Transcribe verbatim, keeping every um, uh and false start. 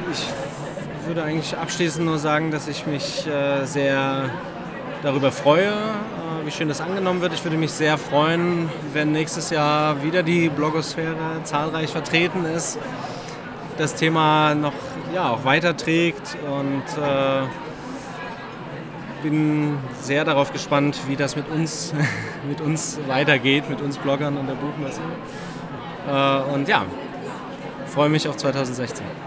ich würde eigentlich abschließend nur sagen, dass ich mich äh, sehr darüber freue, äh, wie schön das angenommen wird. Ich würde mich sehr freuen, wenn nächstes Jahr wieder die Blogosphäre zahlreich vertreten ist, das Thema noch ja, auch weiterträgt und äh, bin sehr darauf gespannt, wie das mit uns, mit uns weitergeht, mit uns Bloggern und der Buchmesse. Äh, und ja, freue mich auf zwanzig sechzehn.